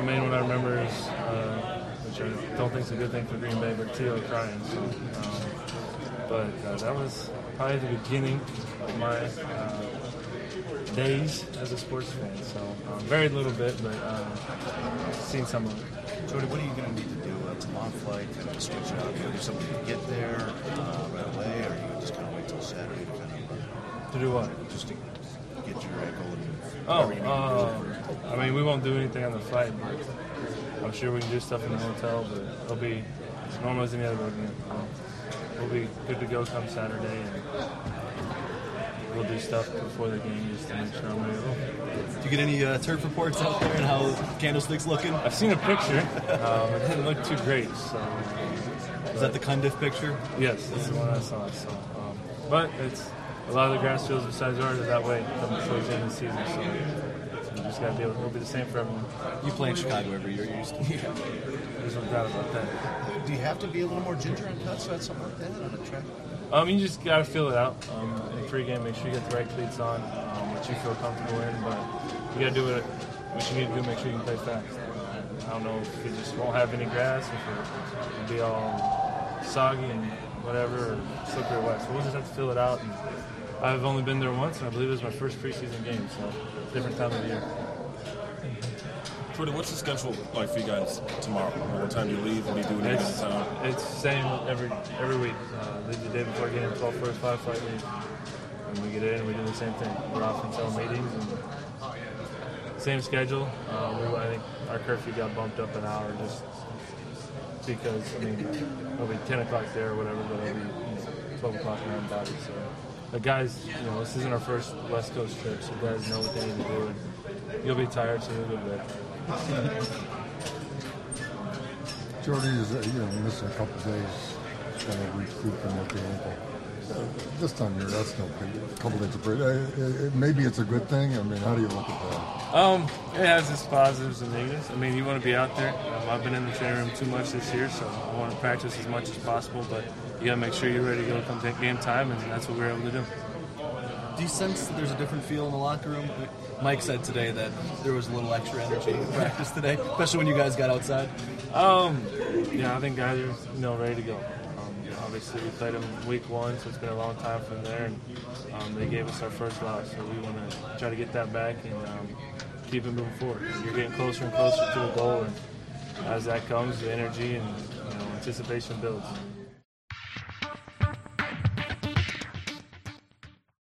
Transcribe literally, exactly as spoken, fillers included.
main one I remember is, uh, which I don't think is a good thing for Green Bay, but Tio crying. So, um, but uh, that was probably the beginning of my uh, days as a sports fan. So um, very little bit, but uh, seen some of it. Jody, what are you going to need to do? It's a long flight, kind of switch out. Do you do something to get there uh, right away, or you just kind of wait till Saturday to kind of uh, To do what? just to get your ankle and Oh, whatever you need to do? uh, I mean, we won't do anything on the flight, but I'm sure we can do stuff in the hotel, but it'll be as normal as any other road game. Um, we'll be good to go come Saturday, and we'll do stuff before the game just to make sure I'm ready to go. Do you get any uh, turf reports out there and how Candlestick's looking? I've seen a picture. Um, it didn't look too great. So, Is that the Cundiff picture? yes, that's the one I saw. So, um, but it's a lot of the grass fields besides ours are that way coming towards the end of the season. So you just got to be able. It'll be the same for everyone. You play in Chicago every year. You're used to it. There's no doubt about that. Do you have to be a little more ginger on cuts or something like that on a track? Um, you just got to feel it out. Um, in pregame, make sure you get the right cleats on, um, that you feel comfortable in. But you got to do it. What you need to do, make sure you can play fast. I don't know if it just won't have any grass, if it'll be all soggy and whatever, or slippery or wet. So we'll just have to feel it out. And I've only been there once, and I believe it was my first preseason game, so different time of the year. Jordan, what's the schedule like for you guys tomorrow? What time do you leave? What do you do when you get It's, into town? it's the same every every week. Uh, leave the day before game, twelve forty-five flight leave. And we get in and we do the same thing. We're off until meetings. And same schedule. Uh, we, I think our curfew got bumped up an hour just because, I mean, it'll be ten o'clock there or whatever, but it'll be you know, twelve o'clock in our own body. So the guys, you know, this isn't our first West Coast trip, so guys know what they need to do. And you'll be tired, so you'll go to bed. Jordy is, uh, you know, missing a couple days, trying to recoup from with the ankle. Uh, this time of year, that's no big. A couple days of break. Uh, it, it, maybe it's a good thing. I mean, how do you look at that? Um, it has its positives and negatives. I mean, you want to be out there. Um, I've been in the training room too much this year, so I want to practice as much as possible. But you got to make sure you're ready to go come take game time, and that's what we were able to do. Do you sense that there's a different feel in the locker room? Mike said today that there was a little extra energy in practice today, especially when you guys got outside. Um, yeah, I think guys are you know ready to go. Um, obviously, we played them week one, so it's been a long time from there, and um, they gave us our first loss, so we want to try to get that back and um, keep it moving forward. You're getting closer and closer to the goal, and as that comes, the energy and you know, anticipation builds.